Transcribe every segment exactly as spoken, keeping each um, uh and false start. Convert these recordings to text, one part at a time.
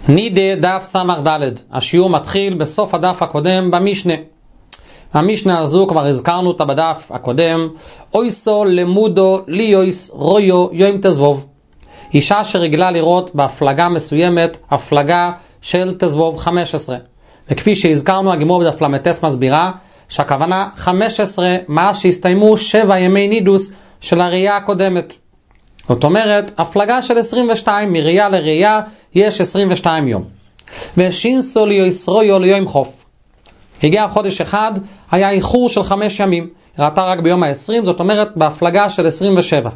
נידה דף סמך ד'. השיעור מתחיל בסוף הדף הקודם במשנה. המשנה הזו כבר הזכרנו אותה בדף הקודם. אויסו למודו ליויס רויו יום תזבוב. אישה שרגלה לראות בהפלגה מסוימת הפלגה של תזבוב חמש עשרה. וכפי שהזכרנו, הגמור בדף למתס מסבירה שהכוונה חמש עשרה מאז שהסתיימו שבע ימי נידוס של הראייה הקודמת. זאת אומרת, הפלגה של עשרים ושתיים, מראייה לראייה יש עשרים ושתיים יום. ושינסו ליויס רויו ליום חוף. הגיע חודש אחד, היה איחור של חמש ימים. ראתה רק ביום ה-עשרים, זאת אומרת בהפלגה של עשרים ושבע.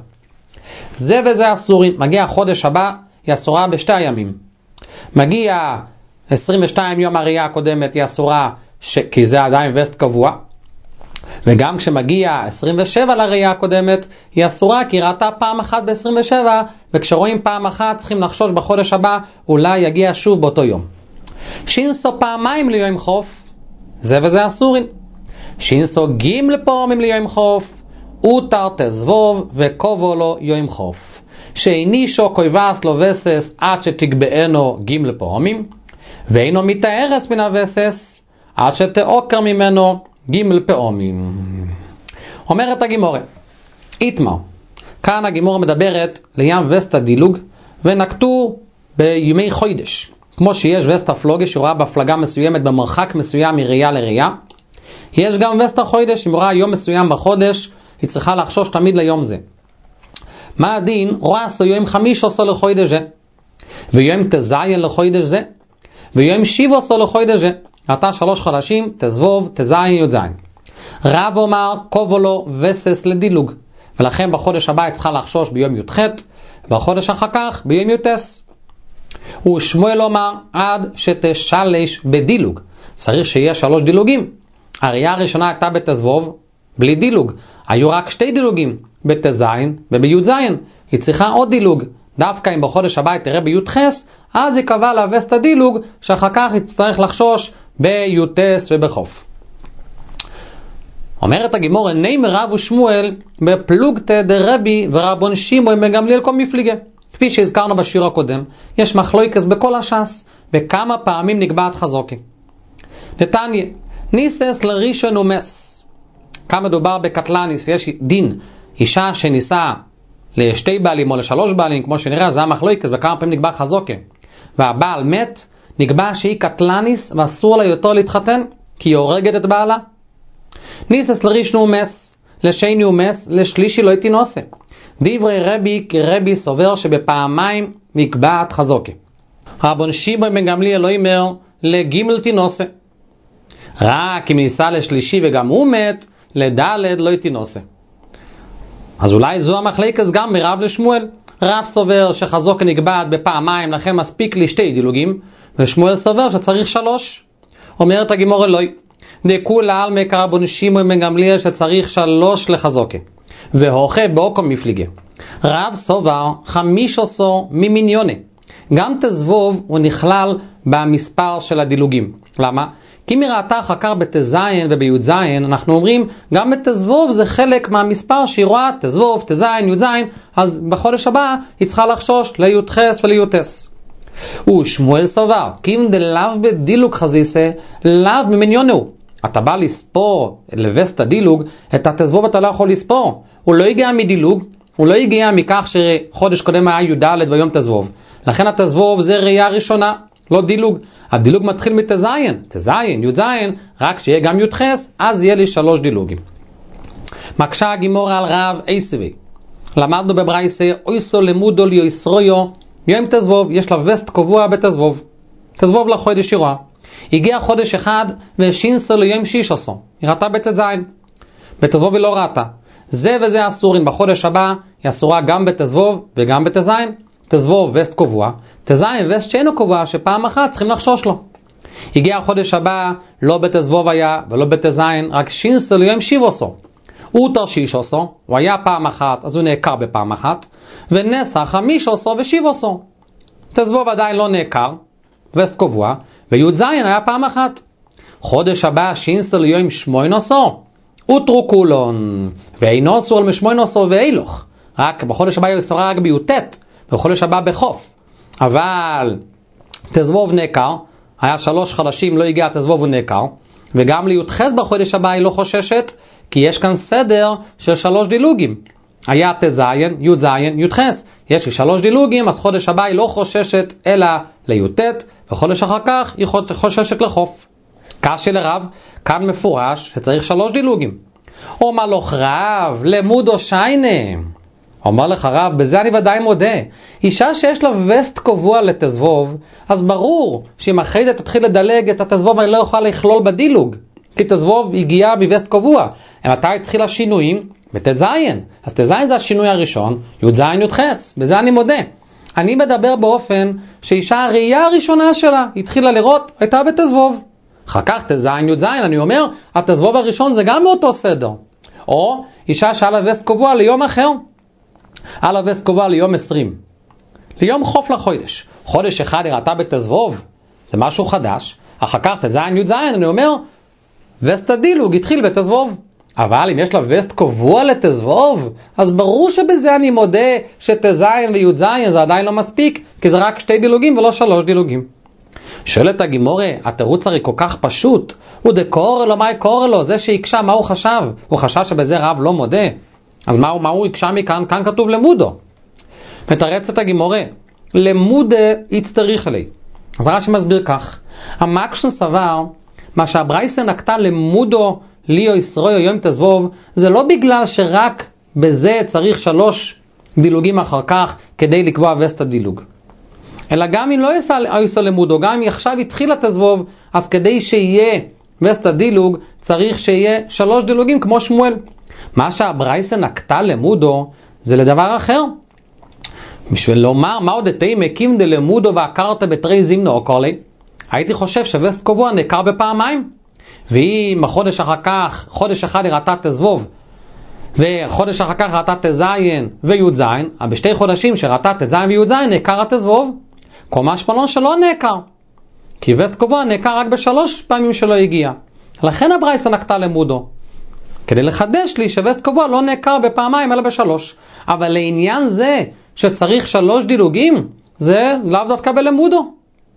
זה וזה אסורים. מגיע החודש הבא, היא אסורה בשתי הימים. מגיע עשרים ושתיים יום הראייה הקודמת, היא אסורה ש... כי זה עדיין וסט קבוע. וגם כשמגיע עשרים ושבע לראייה הקודמת, היא אסורה כי ראתה פעם אחת ב-עשרים ושבע, וכשרואים פעם אחת צריכים לחשוש בחודש הבא, אולי יגיע שוב באותו יום. שינסו פעמיים ליום חוף, זה וזה אסורים. שינסו גימל פעמים ליום חוף, אותר תזבוב וקובו לו יום חוף. שאינישו קויבס לו וסס עד שתגבענו גימל פעמים, ואינו מתארס מן הווסס עד שתאוקר ממנו גימל פעמים. אומרת הגימורה, איתמר, כאן הגימורה מדברת לים וסטה דילוג, ונקטו בימי חוידש. כמו שיש וסטה פלוגה שרואה בהפלגה מסוימת במרחק מסוים מראייה לראייה, יש גם וסטה חוידש, אם רואה יום מסוים בחודש, היא צריכה לחשוש תמיד ליום זה. מה הדין? רואה עשו יום חמיש עשו לחוידש זה, ויום תזיין לחוידש זה, ויום שיב עשו לחוידש זה. אתה שלוש חודשים, תזבוב, תזיין, יוזיין. רב אומר, קובו לו וסס לדילוג. ולכן בחודש הבא היא צריכה לחשוש ביום י"ח, בחודש אחר כך ביום י"ס. ושמואל אומר, עד שתשלש בדילוג. צריך שיהיה שלוש דילוגים. הראייה הראשונה הייתה בתזבוב, בלי דילוג. היו רק שתי דילוגים, בתזיין ובי"ז. היא צריכה עוד דילוג. דווקא אם בחודש הבא היא תראה בי"ח, אז היא קבעה להבס את הדילוג, שאחר כך היא תצטרך לחשוש בי"ס ובחוף. אומרת הגימור, נימר רב ושמואל בפלוגתא דרבי ורבון שמעון בן גמליאל כל מפליגה. כפי שהזכרנו בשיר הקודם, יש מחלוקת בכל הש"ס, וכמה פעמים נקבעת חזוקה. נתניה, ניסס לראשון ומס. כמה מדובר בקטלניס, יש דין, אישה שניסה לשתי בעלים או לשלוש בעלים, כמו שנראה, זה המחלוקת, וכמה פעמים נקבע חזוקה. והבעל מת, נקבע שהיא קטלניס ואסור לה יותר להתחתן, כי היא הורגת את בעלה. ניסס לראשון ומס, לשני ומס, לשלישי לא תינוסה. דברי רבי כרבי סובר שבפעמיים נקבעת חזוקה. רבון שמעון בן גמליאל לא אומר לגימל תינוסה. רק אם ניסה לשלישי וגם הוא מת, לדלת לא תינוסה. אז אולי זו המחלוקת גם מרב לשמואל. רב סובר שחזוקה נקבעת בפעמיים, לכן מספיק לי שתי דילוגים, ושמואל סובר שצריך שלוש. אומרת הגימור אלוהי, דכולה על מקרבון שמעון בן גמליאל שצריך שלוש לחזוקה. והוכה באוקום מפליגה. רב סובר חמיש עשור ממיניונה. גם תזבוב הוא נכלל במספר של הדילוגים. למה? כי מראתה אחר כך בתזיין ובי"ז, אנחנו אומרים, גם בתזבוב זה חלק מהמספר שהיא רואה, תזבוב, תזיין, י"ז, אז בחודש הבא היא צריכה לחשוש לי"ח ולי"ס. ושמואל סובר, כי אם דלאו בדילוג חזיסה, לאו ממניונהו. אתה בא לספור, לבס את הדילוג, את התזבוב אתה לא יכול לספור. הוא לא הגיע מדילוג, הוא לא הגיע מכך שחודש קודם היה י"ד ויום תזבוב. לכן התזבוב זה ראייה ראשונה, לא דילוג. הדילוג מתחיל מתזיין, תזיין, י"ז, רק שיהיה גם י"ח, אז יהיה לי שלוש דילוגים. מקשה הגימורה על רב עשוי. למדנו בברייסה, אויסו למודו ליויס רויו, יום תזבוב, יש לה וסט קבוע בתזבוב. תזבוב לחודש היא רואה. הגיע חודש אחד ושינסו ליום שיש עשו. היא ראתה בתזיין. בתזבוב היא לא ראתה. זה וזה אסורים. בחודש הבא היא אסורה גם בתזבוב וגם בתזיין. תזבוב וסט קבוע, תזיין וסט שאינו קבוע, שפעם אחת צריכים לחשוש לו. הגיע החודש הבא, לא בתזבוב היה ולא בתזיין, רק שינסו ליום שיב עשו. הוא תרשיש עשו, הוא היה פעם אחת, אז הוא נעקר בפעם אחת, ונסע חמיש עשו ושיב עשו. תזבוב עדיין לא נעקר, וסט קבוע, וי"ז היה פעם אחת. חודש הבא שינסו ליום שמונה עשו, אוטרו כולון, ואינו עשו על משמונה עשו ואילוך. רק בחודש הבא היא אסורה רק בי"ט, בחודש הבא בחוף. אבל תזבוב נעקר, היה שלוש חודשים, לא הגיע תזבוב ונעקר, וגם לי"ח בחודש הבא היא לא חוששת, כי יש כאן סדר של שלוש דילוגים. היה תזיין, י"זיין, י"ח. יש לי שלוש דילוגים, אז חודש הבא היא לא חוששת אלא לי"ט, וחודש אחר כך היא חוששת לחוף. קשה לרב, כאן מפורש שצריך שלוש דילוגים. אומר לך רב, למודו שיינה. אומר לך רב, בזה אני ודאי מודה. אישה שיש לה וסט קבוע לתזבוב, אז ברור שאם אחרי זה תתחיל לדלג את התזבוב, אני לא אוכל לכלול בדילוג. כי תזבוב הגיעה בווסט קבוע. מתי התחילה שינויים? בתזיין. אז תזיין זה השינוי הראשון, י"ז י"ח. בזה אני מודה. אני מדבר באופן שאישה הראייה הראשונה שלה התחילה לראות, הייתה בתזבוב. אחר כך תזיין י"ז, אני אומר, התזבוב הראשון זה גם באותו סדר. או אישה שהיה לה וסט קבוע ליום אחר. היה לה וסט קבוע ליום עשרים. ליום חוף לחודש. חודש אחד הראתה בתזבוב, זה משהו חדש. אחר כך תזיין י"ז, אני אומר, וסט הדילוג התחיל בתזבוב. אבל אם יש לה וסט קבוע לתזבוב, אז ברור שבזה אני מודה שתזיין וי"ז זה עדיין לא מספיק, כי זה רק שתי דילוגים ולא שלוש דילוגים. שואלת הגימורה, התירוץ הרי כל כך פשוט, הוא דקורא לו, מה יקורא לו? זה שיקשה, מה הוא חשב? הוא חשב שבזה רב לא מודה. אז מה, מה הוא יקשה מכאן? כאן כתוב למודו. מתרצת הגימורה, למודה יצטריך לי. אז רש"י מסביר כך, המקשן סבר, מה שהברייסה נקטה למודו ליו ישרוי יום תזבוב, זה לא בגלל שרק בזה צריך שלוש דילוגים אחר כך כדי לקבוע וסט הדילוג. אלא גם אם לא יעשה למודו, גם אם עכשיו התחיל התזבוב, אז כדי שיהיה וסט הדילוג, צריך שיהיה שלוש דילוגים כמו שמואל. מה שהברייסה נקטה למודו, זה לדבר אחר. בשביל לומר, מה עוד אתי מקים דלמודו והקרת בתרי זימנו או קולי? הייתי חושב שווסט קבוע נקר בפעמיים. ואם החודש אחר כך, חודש אחד הראתה תזבוב, וחודש אחר כך ראתה תזיין וי"ז, אבל בשתי חודשים שראתה תזיין וי"ז נקר התזבוב. כל משמעון שלא נקר. כי וסט קבוע נקר רק בשלוש פעמים שלא הגיע. לכן הברייסה נקטה למודו. כדי לחדש לי שווסט קבוע לא נקר בפעמיים אלא בשלוש. אבל לעניין זה שצריך שלוש דילוגים, זה לאו דווקא בלמודו.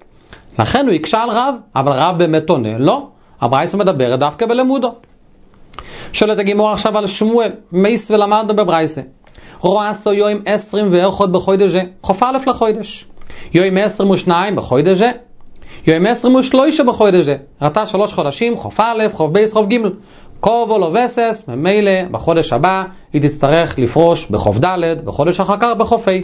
לכן הוא יקשה על רב, אבל רב באמת עונה, לא. הברייסה מדברת דווקא בלמודו. שואלת הגימורה עכשיו על שמואל, מייס ולמדנו בברייסה. רועסו יום עשרים ואחד בחודש זה, חוף א' לחודש. יום עשרים ושניים בחודש זה, יום עשרים ושלושה בחודש זה. ראתה שלוש חודשים, חוף א', חוף ב', חוף ג'. קובו לא וסס, ממילא בחודש הבא היא תצטרך לפרוש בחוף ד', בחודש אחר כך בחוף ה'.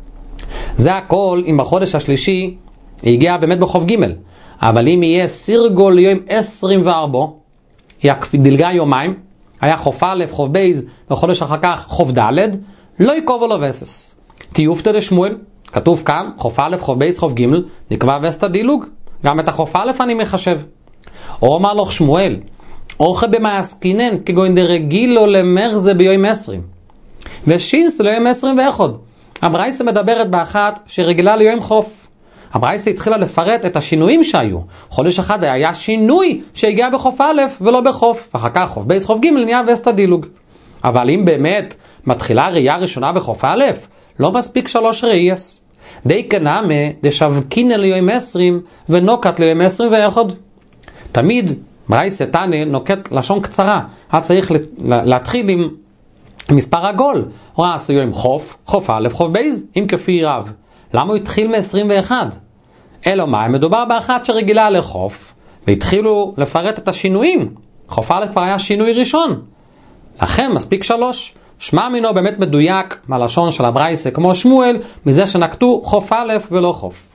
זה הכל אם בחודש השלישי היא הגיעה באמת בחוף ג'. אבל אם יהיה סירגו ליום עשרים וארבע, היא דילגה יומיים, היה חוף א', חוף ב', בחודש אחר כך חוף ד', לא יקובו לו וסס. תיופתא דשמואל, כתוב כאן, חוף א', חוף ב', חוף ג', נקבע וסת הדילוג, גם את החוף א' אני מחשב. או אמר לו שמואל, אוכל במעסקינן, כגון דרגילו למרזה ביום עשרים, ושינס ליום עשרים ואחד. הברייסה מדברת באחת שרגילה ליום חוף. הברייסה התחילה לפרט את השינויים שהיו. חודש אחד היה שינוי שהגיע בחוף א' ולא בחוף, ואחר כך חוף ב', חוף ג' נהיה וסת הדילוג. אבל אם באמת מתחילה ראייה ראשונה בחוף א', לא מספיק שלוש ראייס. די כנאמה דשבקינן ליום עשרים ונוקת ליום עשרים ואחד. תמיד ברייסה תנא נוקט לשון קצרה. היה צריך להתחיל עם מספר עגול. רעשו יום חוף, חוף א', חוף ב', אם כפי רב. למה הוא התחיל מ-עשרים ואחת? אלא מה? מדובר באחת שרגילה לחוף, והתחילו לפרט את השינויים. חוף א' כבר היה שינוי ראשון. לכן מספיק שלוש. שמע מינו באמת מדויק מהלשון של הברייסה, כמו שמואל, מזה שנקטו חוף א' ולא חוף.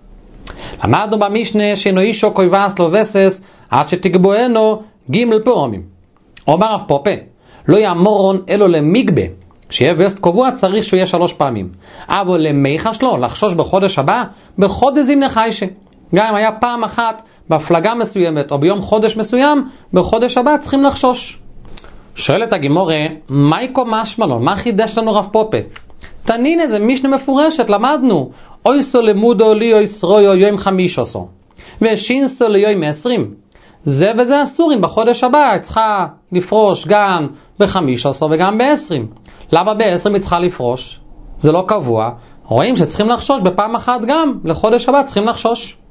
למדנו במשנה שאינו אישו קויבס לו וסס, עד שתגבוהנו ג' פעמים. אומר רב פופה, לא יאמורון אלו למגבה, שיהיה וסט קבוע צריך שהוא יהיה שלוש פעמים. אבל למיכה שלו, לחשוש בחודש הבא, בחודש זימנה חיישה. גם אם היה פעם אחת בהפלגה מסוימת, או ביום חודש מסוים, בחודש הבא צריכים לחשוש. שואלת הגימורה, מייקו משמלון, מה חידש לנו רב פופה? תנין איזה משנה מפורשת, למדנו. אויסו למודו לי אויסרויו יום חמיש עשו. ושינסו ליום עשרים. זה וזה אסורים בחודש הבא, צריכה לפרוש גם בחמיש עשו וגם בעשרים. למה בעשרים היא צריכה לפרוש? זה לא קבוע. רואים שצריכים לחשוש בפעם אחת גם, לחודש הבא צריכים לחשוש.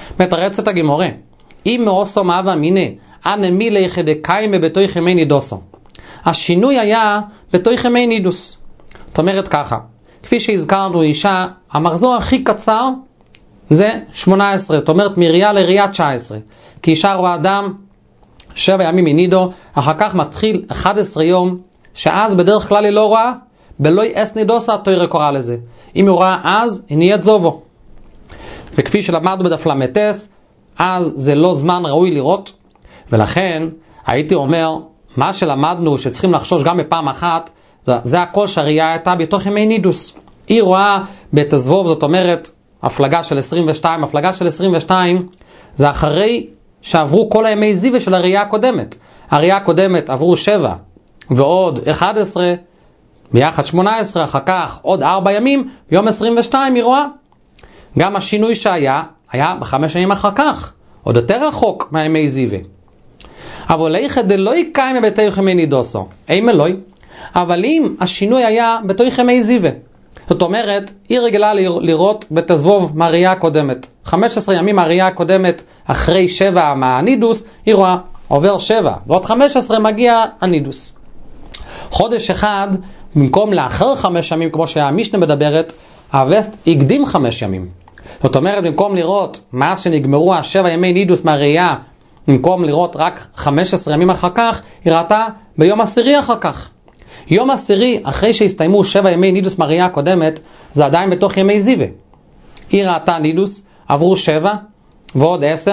מתרצת הגמורה, אם מאוסו מאווה מיני, אנא מילי חדקיימה בתוך ימי נידוסו. השינוי היה בתוך ימי נידוס. זאת אומרת ככה, כפי שהזכרנו אישה, המחזור הכי קצר זה שמונה עשרה, זאת אומרת מריה לריה תשע עשרה. כי אישה רואה אדם שבע ימים מנידו, אחר כך מתחיל אחד עשר יום, שאז בדרך כלל היא לא רואה, בלוי אס נידוסה התורה קורא לזה. אם היא רואה אז, היא נהיית זובו. וכפי שלמדנו בדף למתס, אז זה לא זמן ראוי לראות, ולכן הייתי אומר, מה שלמדנו שצריכים לחשוש גם בפעם אחת, זה, זה הכל שהראייה הייתה בתוך ימי נידוס. היא רואה בתזבוב, זאת אומרת, הפלגה של עשרים ושתיים, הפלגה של עשרים ושתיים, זה אחרי שעברו כל הימי זיווה של הראייה הקודמת. הראייה הקודמת עברו שבע, ועוד אחד עשרה, ביחד שמונה עשרה, אחר כך עוד ארבע ימים, ביום עשרים ושתיים היא רואה. גם השינוי שהיה, היה בחמש ימים אחר כך, עוד יותר רחוק מהימי זיווה. אבל איך דלוי קיים בתוך ימי נידוסו, אין אלוי, אבל אם השינוי היה בתוך ימי זיווה, זאת אומרת, היא רגילה לראות בתזבוב מהראייה הקודמת. חמש עשרה ימים מהראייה הקודמת, אחרי שבע מהנידוס, היא רואה, עובר שבע, ועוד חמש עשרה מגיע הנידוס. חודש אחד, במקום לאחר חמש ימים, כמו שהמשנה מדברת, הווסט הקדים חמש ימים. זאת אומרת, במקום לראות מה שנגמרו השבע ימי נידוס מהראייה, במקום לראות רק חמש עשרה ימים אחר כך, היא ראתה ביום עשירי אחר כך. יום עשירי, אחרי שהסתיימו שבע ימי נידוס מהראייה הקודמת, זה עדיין בתוך ימי זיווה. היא ראתה נידוס, עברו שבע, ועוד עשר,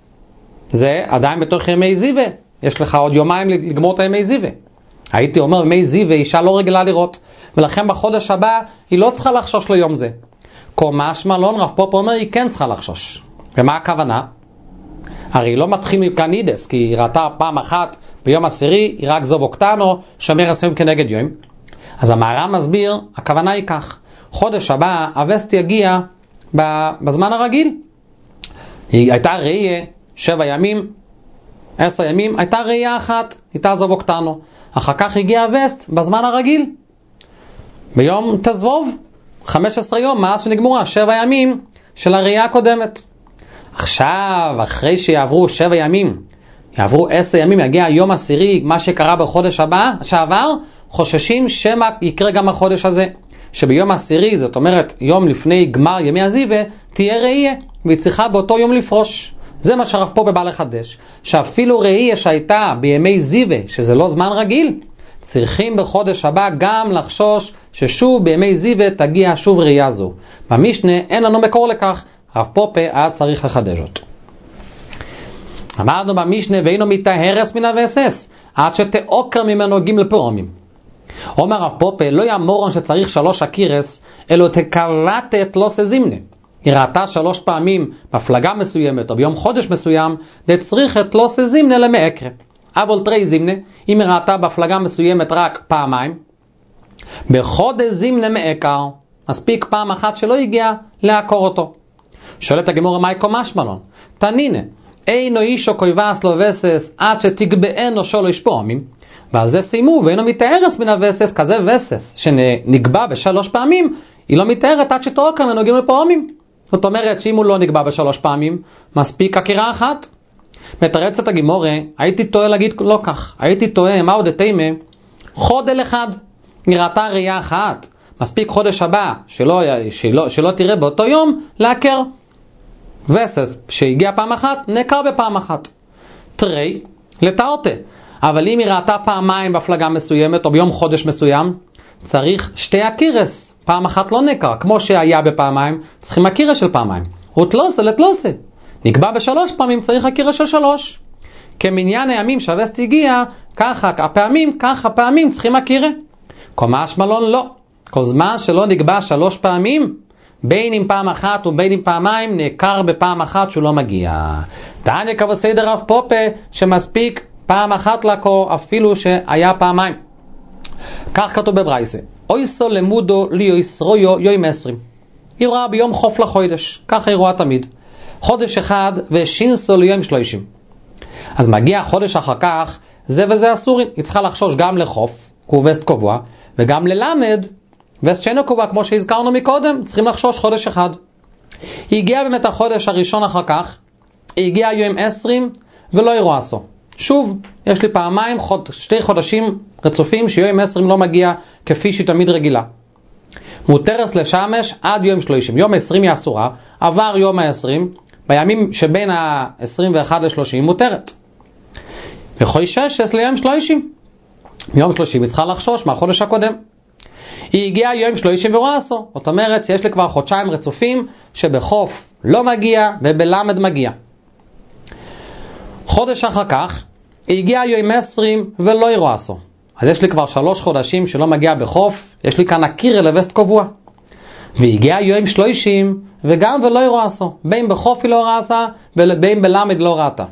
זה עדיין בתוך ימי זיווה. יש לך עוד יומיים לגמור את הימי זיווה. הייתי אומר, ימי זיווה אישה לא רגילה לראות, ולכן בחודש הבא היא לא צריכה לחשוש ליום זה. משמע לא, רב פופר אומר, היא כן צריכה לחשוש. ומה הכוונה? הרי היא לא מתחיל מפלנידס, כי היא ראתה פעם אחת ביום עשירי, היא רק זוב אוקטנו, שומר עשרים כנגד יום. אז המהר"ם מסביר, הכוונה היא כך, חודש הבא, הווסט יגיע בזמן הרגיל. היא הייתה ראייה, שבע ימים, עשר ימים, הייתה ראייה אחת, הייתה זוב אוקטנו. אחר כך הגיע הווסט בזמן הרגיל, ביום תזבוב, חמש עשרה יום, מאז שנגמרו שבע ימים של הראייה הקודמת. עכשיו, אחרי שיעברו שבע ימים, יעברו עשר ימים, יגיע יום עשירי, מה שקרה בחודש הבא, שעבר, חוששים שמה יקרה גם החודש הזה. שביום עשירי, זאת אומרת, יום לפני גמר ימי הזיווה, תהיה ראייה, והיא צריכה באותו יום לפרוש. זה מה שהרב פה בא לחדש. שאפילו ראייה שהייתה בימי זיווה, שזה לא זמן רגיל, צריכים בחודש הבא גם לחשוש ששוב בימי זיווה תגיע שוב ראייה זו. במשנה אין לנו מקור לכך, רב פופה היה צריך לחדש אותו. אמרנו במשנה, ואינו מתאהרס מן הווסס, עד שתעוקר ממנו גימל פעמים. אומר רב פופה, לא יאמורון שצריך שלוש הקירס, אלא תקלטת לא סזימנה. היא ראתה שלוש פעמים בפלגה מסוימת או ביום חודש מסוים, דצריך את לא סזימנה למעקרה. אבל תרי זימנה, אם היא ראתה בפלגה מסוימת רק פעמיים, בחודש זימנה מעקר, מספיק פעם אחת שלא הגיע לעקור אותו. שואלת הגמורה, מה יקום משמלון? תנינה, אינו אישו קויבס לו וסס עד שתגבענו שלוש פעמים, ועל זה סיימו, ואינו מתארס מן הווסס, כזה וסס שנקבע בשלוש פעמים, היא לא מתארת עד שתעוקר ממנו גימל פעמים. זאת אומרת שאם הוא לא נקבע בשלוש פעמים, מספיק עקירה אחת. מתרצת הגמורה, הייתי טועה להגיד לא כך, הייתי טועה, מה עוד התאימה? חודל אחד, נראתה ראייה אחת, מספיק חודש הבא, שלא, שלא, שלא תראה באותו יום, להכר. וסס, שהגיע פעם אחת, נקר בפעם אחת. תרי, לטעותה. אבל אם היא ראתה פעמיים בפלגה מסוימת, או ביום חודש מסוים, צריך שתי הקירס. פעם אחת לא נקר, כמו שהיה בפעמיים, צריכים הקירס של פעמיים. ותלוסה לתלוסה. נקבע בשלוש פעמים, צריך הקירס של שלוש. כמניין הימים שהווסט הגיע, ככה הפעמים, ככה הפעמים צריכים הקירה. קומש מלון לא. כל זמן שלא נקבע שלוש פעמים, בין אם פעם אחת ובין אם פעמיים, נעקר בפעם אחת שהוא לא מגיע. תעניה כבוד סדר רב פופה, שמספיק פעם אחת לעקור, אפילו שהיה פעמיים. כך כתוב בברייסה. אויסו למודו ליו ישרויו יוים עשרים. היא רואה ביום חוף לחודש, ככה היא רואה תמיד. חודש אחד ושינסו ליום שלושים. אז מגיע חודש אחר כך, זה וזה אסורים. היא צריכה לחשוש גם לחוף, הוא וסט קובוע, וגם ללמד, וסט שאינו קובע, כמו שהזכרנו מקודם, צריכים לחשוש חודש אחד. היא הגיעה באמת החודש הראשון אחר כך, הגיע יום עשרים ולא ירוא עשו. שוב, יש לי פעמיים, חוד, שתי חודשים רצופים שיום עשרים לא מגיע כפי שהיא תמיד רגילה. מותרת לשמש עד יום שלושים. יום עשרים היא אסורה, עבר יום העשרים, בימים שבין ה-עשרים ואחת ל-שלושים מותרת. וחוי שש ליום שלושים. יום שלושים היא צריכה לחשוש מהחודש הקודם. היא הגיעה יום שלושים ורוא עשו. זאת אומרת, יש לי כבר חודשיים רצופים שבחוף לא מגיע ובלמד מגיע. חודש אחר כך, היא הגיעה יום עשרים ולא ירוא עשו. אז יש לי כבר שלוש חודשים שלא מגיע בחוף, יש לי כאן הכיר אלווסט קבוע. והגיעה יום שלושים וגם ולא ירוא עשו. בין בחוף היא לא ראתה ובין בלמד לא ראתה.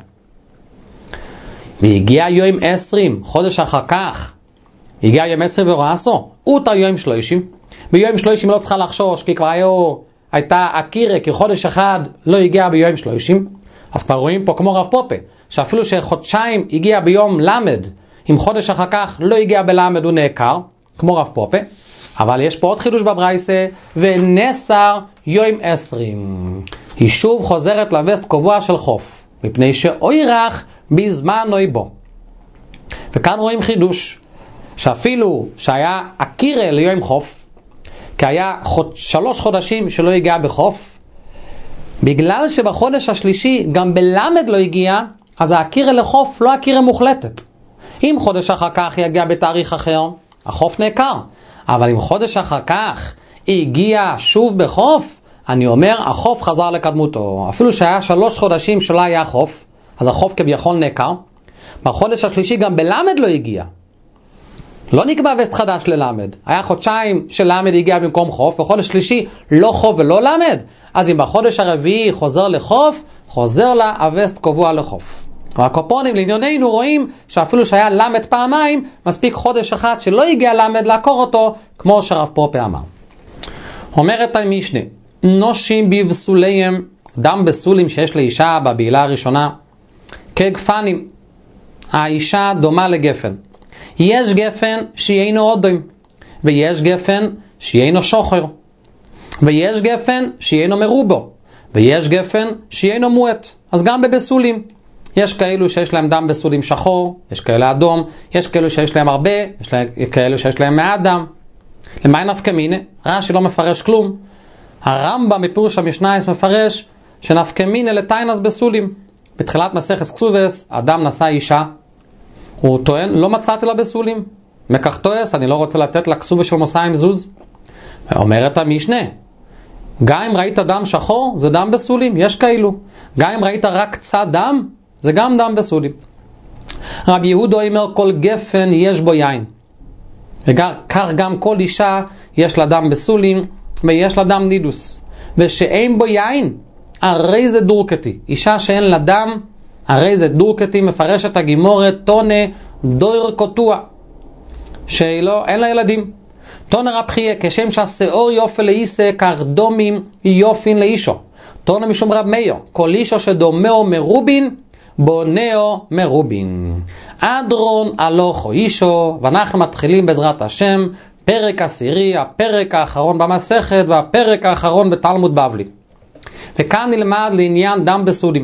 והגיע יום עשרים, חודש אחר כך, הגיע יום עשרים ורוא עשו, אותה יום שלושים. ביום שלושים לא צריכה לחשוש, כי כבר היו, הייתה הכירה, כי חודש אחד לא הגיע ביום שלושים. אז כבר רואים פה כמו רב פופה, שאפילו שחודשיים הגיע ביום למד, אם חודש אחר כך לא הגיע בלמד הוא נעקר, כמו רב פופה. אבל יש פה עוד חידוש בברייסה, ונסר יום עשרים. היא שוב חוזרת לווסט קבוע של חוף, מפני שאוירח בזמן נוי בו. וכאן רואים חידוש, שאפילו שהיה הכירה ליום חוף, כי היה חוד, שלוש חודשים שלא הגיע בחוף, בגלל שבחודש השלישי גם בלמד לא הגיע, אז הכירה לחוף לא הכירה מוחלטת. אם חודש אחר כך יגיע בתאריך אחר, החוף נעקר. אבל אם חודש אחר כך הגיע שוב בחוף, אני אומר, החוף חזר לקדמותו. אפילו שהיה שלוש חודשים שלא היה חוף, אז החוף כביכול נעקר. בחודש השלישי גם בלמד לא הגיע. לא נקבע וסט חדש ללמד. היה חודשיים שלמד הגיע במקום חוף, וחודש שלישי לא חוף ולא למד. אז אם בחודש הרביעי חוזר לחוף, חוזר לה הווסט קבוע לחוף. והקופונים לענייננו רואים שאפילו שהיה למד פעמיים, מספיק חודש אחד שלא הגיע למד לעקור אותו, כמו שרב פופה אמר. אומרת המשנה, נושים בבסוליהם, דם בסולים שיש לאישה בבעילה הראשונה, כגפנים. האישה דומה לגפן. יש גפן שיינו אודם, ויש גפן שיינו שוחר, ויש גפן שיינו מרובו, ויש גפן שיינו מועט. אז גם בבסולים. יש כאלו שיש להם דם בסולים שחור, יש כאלה אדום, יש כאלו שיש להם הרבה, יש להם, כאלו שיש להם מעט דם. למען נפקא מינה? רש"י לא מפרש כלום. הרמב"ם מפירוש המשנייס מפרש שנפקא מינה לטיינס בסולים. בתחילת מסכת כסובס, אדם נשא אישה, הוא טוען, לא מצאתי לה בסולים. מקחתויס, אני לא רוצה לתת לה כסובה של מוסע עם זוז. אומרת המשנה, גם אם ראית דם שחור, זה דם בסולים, יש כאלו. גם אם ראית רק קצת דם, זה גם דם בסולים. רבי יהודה אומר, כל גפן יש בו יין. וכך גם כל אישה יש לה דם בסולים, ויש לה דם נידוס. ושאין בו יין, הרי זה דורקתי. אישה שאין לה דם, הרי זה דורקתי, מפרשת הגימורת, תונה דויר קוטוע. שאין לה ילדים. תונה רבחיה, כשם שהשאור יופי לאיסה, כרדומים יופין לאישו. תונה משום רב מאיר, כל אישו שדומהו מרובין, בונאו מרובין. אדרון הלוכו אישו, ואנחנו מתחילים בעזרת השם, פרק עשירי, הפרק האחרון במסכת, והפרק האחרון בתלמוד בבלי. וכאן נלמד לעניין דם בסולים.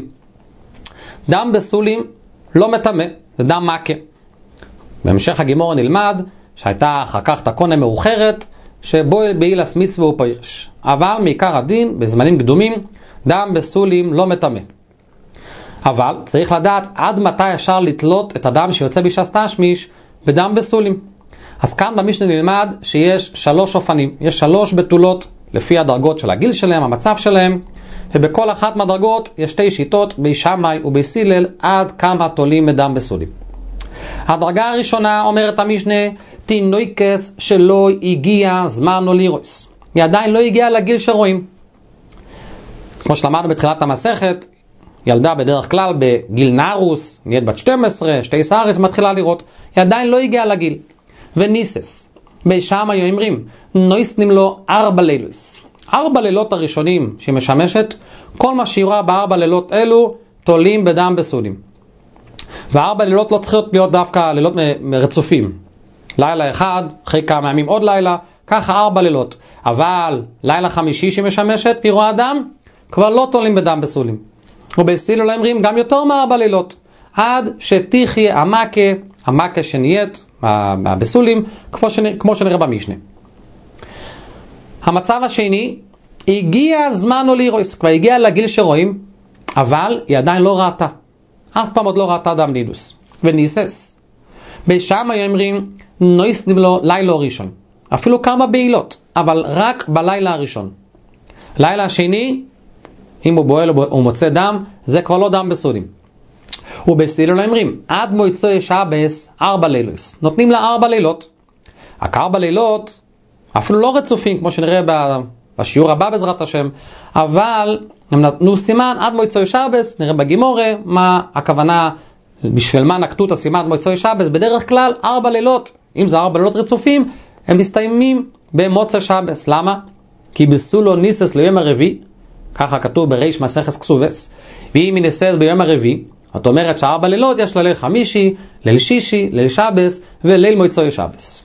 דם בסולים לא מטמא, זה דם מכה. בהמשך הגימור נלמד שהייתה אחר כך תקונה מאוחרת, שבו באילס מצווה ופיירש. אבל מעיקר הדין, בזמנים קדומים, דם בסולים לא מטמא. אבל צריך לדעת עד מתי אפשר לתלות את הדם שיוצא בשעת תשמיש בדם בסולים. אז כאן במשנה נלמד שיש שלוש אופנים, יש שלוש בתולות לפי הדרגות של הגיל שלהם, המצב שלהם, ובכל אחת מהדרגות יש שתי שיטות, בישמאי ובסילל, עד כמה תולים בדם בסולים. הדרגה הראשונה אומרת המשנה, תינוקס שלא הגיע זמן או לירוס. היא עדיין לא הגיעה לגיל שרואים. כמו שלמדנו בתחילת המסכת, ילדה בדרך כלל בגיל נערוס, נהיית בת שתים עשרה, שתי סערס, מתחילה לראות. היא עדיין לא הגיעה לגיל. וניסס, בישמאי אומרים, נויסנים לו ארבע לילוס. ארבע לילות הראשונים שהיא משמשת, כל מה שהיא רואה בארבע לילות אלו, תולים בדם בסולים. וארבע לילות לא צריכות להיות דווקא לילות רצופים. לילה אחד, אחרי כמה ימים עוד לילה, ככה ארבע לילות. אבל לילה חמישי שהיא משמשת, והיא רואה דם, כבר לא תולים בדם בסולים. ובסילו לא אומרים גם יותר מארבע לילות, עד שתחיה המכה, המכה שנהיית בסולים, כמו, שנרא, כמו שנראה במשנה. המצב השני, הגיע זמן אולירוס, כבר הגיע לגיל שרואים, אבל היא עדיין לא ראתה, אף פעם עוד לא ראתה דם נידוס, וניסס. בשם אומרים, נויס נבלו לילה ראשון, אפילו כמה בעילות, אבל רק בלילה הראשון. לילה השני, אם הוא בועל או מוצא דם, זה כבר לא דם בסולים. ובסילו לא אומרים, עד מועצוי שבס, ארבע לילוס. נותנים לה ארבע לילות. רק ארבע לילות, אפילו לא רצופים, כמו שנראה בשיעור הבא בעזרת השם, אבל הם נתנו סימן עד מועצוי שבס, נראה בגימורה, מה הכוונה, בשביל מה נקטו את הסימן עד מועצוי שבס, בדרך כלל ארבע לילות, אם זה ארבע לילות רצופים, הם מסתיימים במוצא שבס. למה? כי בסולו ניסס ליום הרביעי, ככה כתוב בריש מסכת כסובס, ואם היא ניסס ביום הרביעי, זאת אומרת שארבע לילות יש לה ליל חמישי, ליל שישי, ליל שבס וליל מועצוי שבס.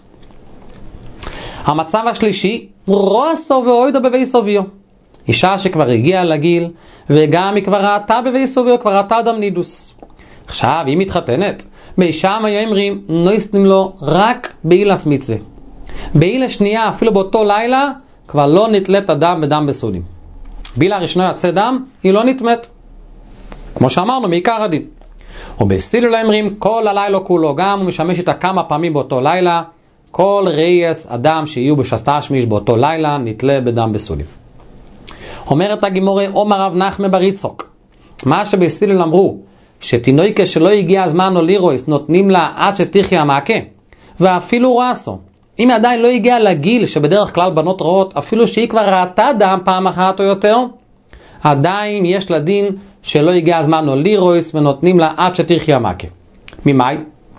המצב השלישי, רועסו ואוידו בבי סוביו. אישה שכבר הגיעה לגיל, וגם היא כבר ראתה בבי סוביו, כבר ראתה דם נידוס. עכשיו היא מתחתנת, בישם היו אומרים, נויסנים לו רק בעילס מצווה. בעילה שנייה, אפילו באותו לילה, כבר לא נתלת הדם בדם בסולים. בעילה הראשונה יצא דם, היא לא נתמת. כמו שאמרנו, מעיקר הדין. ובסילו לא אומרים, כל הלילה כולו, גם הוא משמש איתה כמה פעמים באותו לילה, כל רייס אדם שיהיו בשסתה השמיש באותו לילה, נתלה בדם בסולים. אומרת הגימורה, אומר רב נחמן בר יצחק, מה שבסילו אמרו, שתינוקה שלא הגיע הזמן או לירויס, נותנים לה עד שתחיה המכה, ואפילו רעסו. אם היא עדיין לא הגיעה לגיל שבדרך כלל בנות רואות, אפילו שהיא כבר ראתה דם פעם אחת או יותר, עדיין יש לה דין שלא הגיע הזמן או לירויס, ונותנים לה עד שתחיה המכה. ממאי?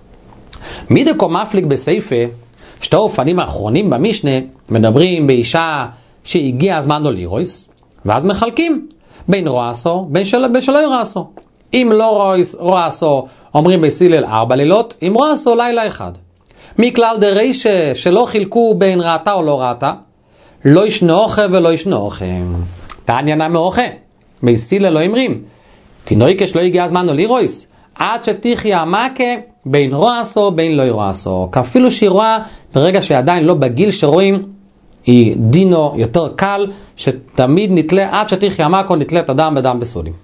מדקו מפליג בסייפה, שתי אופנים האחרונים במשנה, מדברים באישה שהגיע הזמן או לירויס, ואז מחלקים בין רועסו, בין של... שלא רועסו. אם לא רועסו, אומרים בסילל ארבע לילות, אם רועסו לילה אחד. מכלל דרישה שלא חילקו בין ראתה או לא ראתה, לא ישנוחה ולא ישנוחה. תעניינה מאוחה. בסילל לא אמרים, תינוקש לא הגיע הזמן או לירויס, עד שתחיה המכה בין רועסו בין לא רועסו. כאפילו שהיא רואה, ברגע שעדיין לא בגיל שרואים, היא דינו יותר קל, שתמיד נתלה עד שתחיה המכה נתלה את הדם בדם בסולים.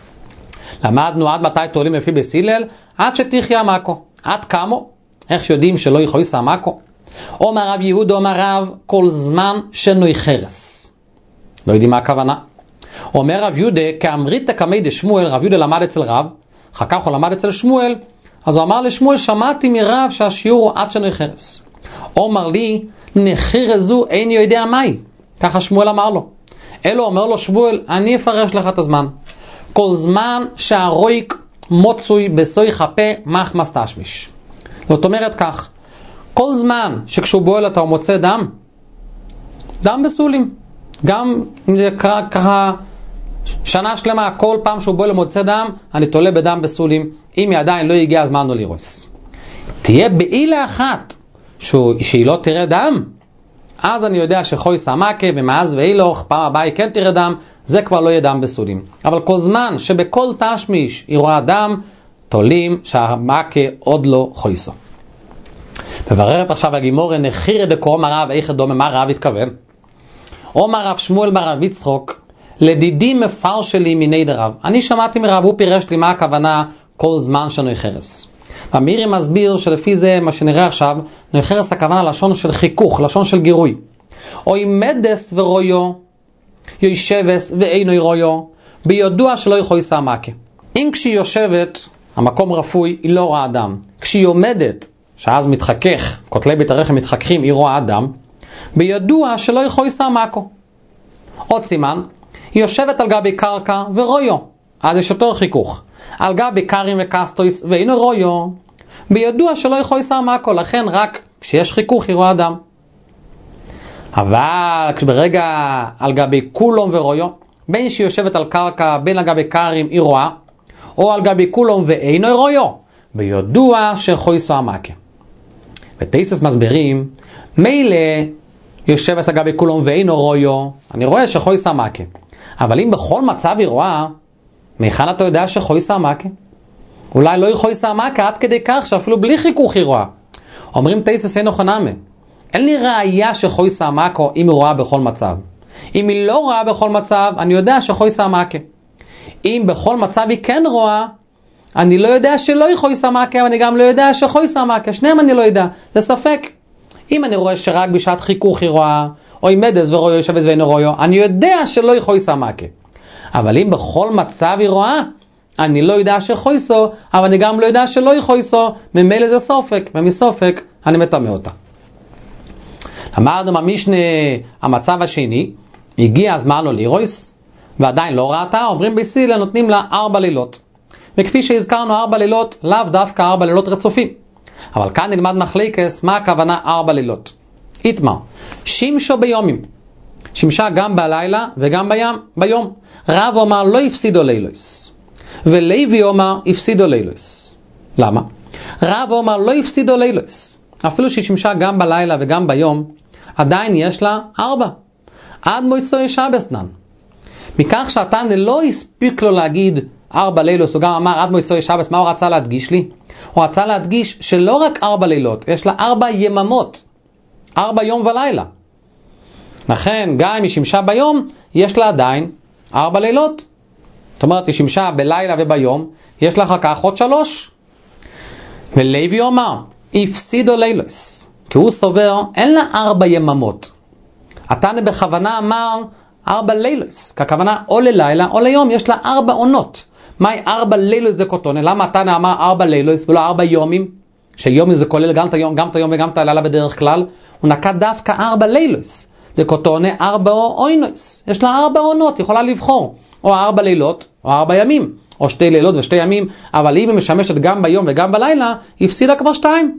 למדנו עד מתי תולים לפי בסילל, עד שתחיה המכה. עד כמו? איך יודעים שלא יכויס המכה? אומר רב יהודה, אומר רב, כל זמן שנוי חרס. לא יודעים מה הכוונה. אומר רב יהודה, כאמרית כמי דשמואל, רב יהודה למד אצל רב, אחר כך הוא למד אצל שמואל, אז הוא אמר לשמואל, שמעתי מרב שהשיעור הוא עד שנוי חרס. אומר לי, נחיר זו אין יודע מהי. ככה שמואל אמר לו. אלו אומר לו שמואל, אני אפרש לך את הזמן. כל זמן שהרויק מוצוי בסוי חפה מחמס תשמיש. זאת אומרת כך, כל זמן שכשהוא בועל אתה הוא מוצא דם, דם בסולים. גם אם זה ככה שנה שלמה, כל פעם שהוא בועל מוצא דם, אני תולה בדם בסולים, אם היא עדיין לא הגיע הזמן או לירוס. תהיה בעילה אחת שהיא לא תראה דם, אז אני יודע שחוי סמכה ומאז ואילוך, פעם הבאה היא כן תראה דם, זה כבר לא יהיה דם בסולים. אבל כל זמן שבכל תשמיש היא רואה דם, תולים שהמכה עוד לא חויסו. מבררת עכשיו הגימורה, נחיר דקו מרב, איך דומה מה רב התכוון? אומר רב שמואל ברב יצחוק, לדידי מפר שלי מיני דרב. אני שמעתי מרב, הוא פירש לי מה הכוונה כל זמן שנוי חרס. והמירי מסביר שלפי זה מה שנראה עכשיו, נוי חרס הכוונה לשון של חיכוך, לשון של גירוי. או אם מדס ורויו, יושבס ואינו רויו, ביודוע שלא יכול לסע מכה. אם כשהיא יושבת, המקום רפוי, היא לא רואה אדם. כשהיא עומדת, שאז מתחכך, כותלי בית הרחם מתחככים, היא רואה אדם, ביודוע שלא יכול לסע מכה. עוד סימן, היא יושבת על גבי קרקע ורויו, אז יש יותר חיכוך. על גבי קרים וקסטויס ואינו רויו, ביודוע שלא יכול לסע מכה, לכן רק כשיש חיכוך היא רואה אדם. אבל ברגע על גבי כולום ורויו, בין שהיא יושבת על קרקע, בין על גבי קרים היא רואה, או על גבי כולום ואינו רויו, ביודוע שיכול לסע מכה. ותייסס מסבירים, מילא יושבת על גבי כולום ואינו רויו, אני רואה שיכול לסע מכה. אבל אם בכל מצב היא רואה, מהיכן אתה יודע שחויסה המכה? אולי לא יכויסה המכה עד כדי כך שאפילו בלי חיכוך היא רואה. אומרים תייסס אינו חנמה. אין לי ראייה שחויסה המכה אם היא רואה בכל מצב. אם היא לא רואה בכל מצב, אני יודע שחויסה המכה. אם בכל מצב היא כן רואה, אני לא יודע שלא יכויסה המכה, ואני גם לא יודע שחויסה המכה. שניהם אני לא יודע, זה ספק. אם אני רואה שרק בשעת חיכוך היא רואה, או אם מדס ורואיו שבס ואינו רואיו, אני יודע שלא יכויסה המכה. אבל אם בכל מצב היא רואה, אני לא יודע שחויסו, אבל אני גם לא יודע שלא יכויסו, ממילא זה סופק, ומסופק אני מטמא אותה. אמרנו במשנה המצב השני, הגיע הזמן לו לירויס, ועדיין לא ראתה, אומרים בסילה נותנים לה ארבע לילות. וכפי שהזכרנו ארבע לילות, לאו דווקא ארבע לילות רצופים. אבל כאן נלמד מחליקס, מה הכוונה ארבע לילות? איתמר, שימשו ביומים. שימשה גם בלילה וגם בים, ביום. רב אומר לא הפסידו לילויס. ולוי אומר הפסידו לילויס. למה? רב אומר לא הפסידו לילויס. אפילו שהיא שימשה גם בלילה וגם ביום, עדיין יש לה ארבע. עד מויצוי שבסנן. מכך שהתנא לא הספיק לו להגיד ארבע לילוס, הוא גם אמר עד מויצוי שבס, מה הוא רצה להדגיש לי? הוא רצה להדגיש שלא רק ארבע לילות, יש לה ארבע יממות. ארבע יום ולילה. לכן, גם אם היא שימשה ביום, יש לה עדיין ארבע לילות. זאת אומרת, היא שימשה בלילה וביום, יש לה אחר כך עוד שלוש. ולוי אומר, הפסידו לילוס. כי הוא סובר, אין לה ארבע יממות. התנא בכוונה אמר ארבע לילוס. ככוונה או ללילה או ליום, יש לה ארבע עונות. מהי ארבע לילוס דקוטונה? למה התנא אמר ארבע לילוס ולא ארבע יומים? שיומי זה כולל גם את היום, גם את היום וגם את הלילה בדרך כלל. הוא נקט דווקא ארבע לילוס. דקוטונה ארבע אוינוס. יש לה ארבע עונות, יכולה לבחור. או ארבע לילות, או ארבע ימים. או שתי לילות ושתי ימים. אבל אם היא משמשת גם ביום וגם בלילה, היא הפסידה כבר שתיים.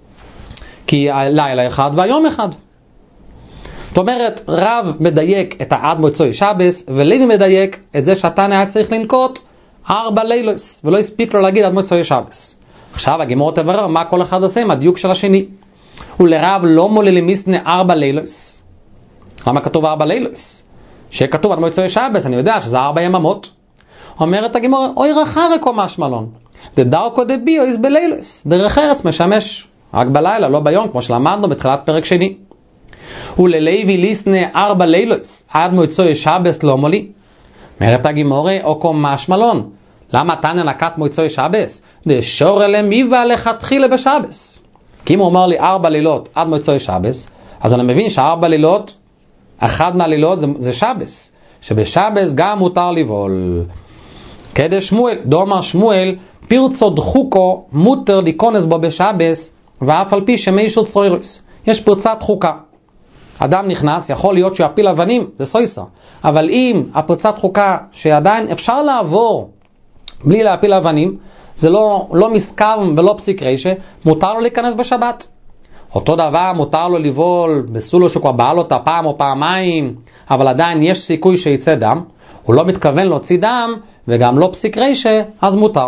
כי הלילה אחד והיום אחד. זאת אומרת, רב מדייק את העד מוצאי שבס, ולוי מדייק את זה שהתנא היה צריך לנקוט ארבע לילוס, ולא הספיק לו להגיד עד מוצאי שבס. עכשיו הגמרא תברר מה כל אחד עושה עם הדיוק של השני. ולרב לא מולל מיסנה ארבע לילוס. למה כתוב ארבע לילוס? שכתוב עד מוצאי שבס, אני יודע שזה ארבע יממות. אומרת הגמרא, אוי רחרקו משמלון. דדארקו דביו איז בלילוס. דרך ארץ משמש רק בלילה, לא ביום, כמו שלמדנו בתחילת פרק שני. וללוי ליסנה ארבע לילוס, עד מוצאי שבס לא מולי. אומרת הגמרא, אוקו משמלון. למה תנא נקט מוצאי שבס? דשור אלה מיבה לכתחילה בשבס. כי אם הוא אומר לי ארבע לילות עד מוצאי שבס, אז אני מבין שארבע לילות, אחד מהלילות זה, זה שבס. שבשבס גם מותר לבעול. כדי שמואל, דומר שמואל, פרצו דחוקו מותר להיכנס בו בשבס, ואף על פי שמיישו צרוירוס. יש פרצת חוקה. אדם נכנס, יכול להיות שהוא יפיל אבנים, זה סויסה. אבל אם הפרצת חוקה שעדיין אפשר לעבור בלי להפיל אבנים, זה לא, לא מסקר ולא פסיק רשע, מותר לו להיכנס בשבת. אותו דבר מותר לו לבעול בסולו שכבר בעל אותה פעם או פעמיים, אבל עדיין יש סיכוי שיצא דם, הוא לא מתכוון להוציא דם, וגם לא פסיק רשע, אז מותר.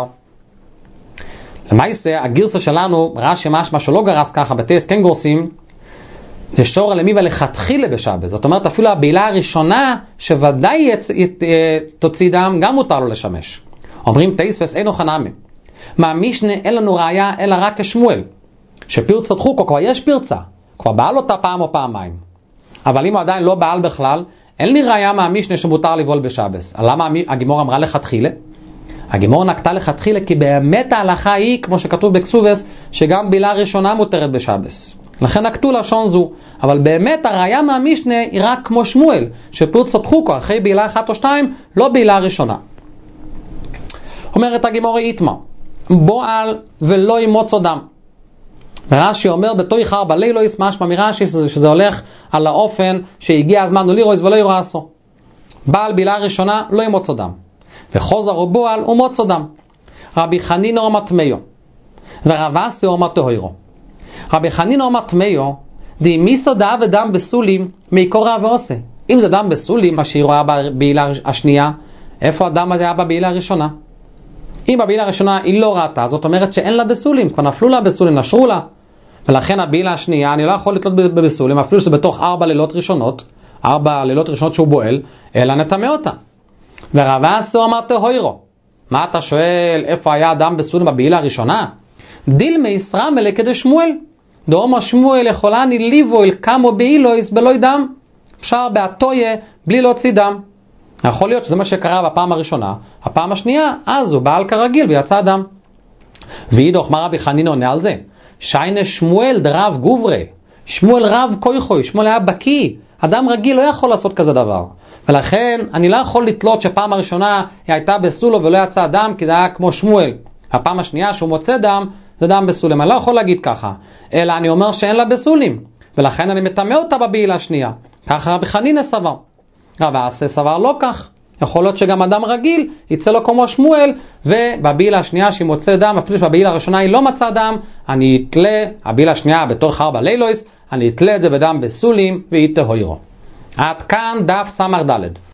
למעשה, הגרסה שלנו, רש"י משמע שלא גרס ככה, בטייס כן גורסים, לשור על המיבה לכתחילה בשבת. זאת אומרת, אפילו הבעילה הראשונה, שוודאי יצ... ית... תוציא דם, גם מותר לו לשמש. אומרים תייספס אינו חנמי. מהמשנה אין לנו ראיה, אלא רק כשמואל. שפרצת חוקו, כבר יש פרצה. כבר בעל אותה פעם או פעמיים. אבל אם הוא עדיין לא בעל בכלל, אין לי ראיה מהמשנה שמותר לבעול בשבת. למה הגמרא אמרה לכתחילה? הגמרא נקטה לכתחילה, כי באמת ההלכה היא, כמו שכתוב בכסובס, שגם בעילה ראשונה מותרת בשבת. לכן נקטו לשון זו. אבל באמת הראיה מהמשנה היא רק כמו שמואל, שפרצת חוקו, אחרי בעילה אחת או שתיים, לא בעילה ראשונה. אומרת הגמרא איתמר, בועל ולא ימוצו דם. ורש"י אומר, בתוך ארבע לילוס, משמע מרש"י שזה הולך על האופן שהגיע הזמן ללירוס ולא ירעסו. בעל בעילה ראשונה לא ימוצו דם. וחוזר או בועל הוא מוצו דם. רבי חנינא אומר טמאו, ורב אסי אומר טהורו. רבי חנינא אומר טמאו, דאמיסו דאה ודם בסולים, מעיקור רב ועושה. אם זה דם בסולים, מה שהיא רואה בעילה השנייה, איפה הדם הזה היה בעילה הראשונה? אם בבעילה הראשונה היא לא ראתה, זאת אומרת שאין לה בסולים, כבר נפלו לה בסולים, נשרו לה. ולכן הבעילה השנייה, אני לא יכול לתלות בסולים, אפילו שזה בתוך ארבע לילות ראשונות, ארבע לילות ראשונות שהוא בועל, אלא נטמא אותה. ורב אסי אמר טהורו, מה אתה שואל, איפה היה אדם בסולים בבעילה הראשונה? דילמי ישרה מלכת שמואל. דאמר שמואל יכולני ליבויל כמו בעילויס בלוי דם. אפשר בהטויה בלי להוציא דם. יכול להיות שזה מה שקרה בפעם הראשונה. הפעם השנייה, אז הוא בעל כרגיל ויצא דם. ואידוך מה רבי חנינא עונה על זה? שיינה שמואל דרב גוברי. שמואל רב כויכוי, שמואל היה בקיא. אדם רגיל לא יכול לעשות כזה דבר. ולכן אני לא יכול לתלות שפעם הראשונה היא הייתה בסולו ולא יצא דם, כי זה היה כמו שמואל. הפעם השנייה שהוא מוצא דם, זה דם בסולים. אני לא יכול להגיד ככה. אלא אני אומר שאין לה בסולים. ולכן אני מטמא אותה בבעילה השנייה. ככה רבי חנינא סבר. רב אסי סבר לא כך. יכול להיות שגם אדם רגיל יצא לו כמו שמואל, ובבעילה השנייה שהיא מוצא דם, אפילו שבבעילה הראשונה היא לא מצא דם, אני אתלה, הבעילה השנייה בתור חרבה לילויס, אני אתלה את זה בדם בסולים ואיתה הוירו. עד כאן דף סמך ד'.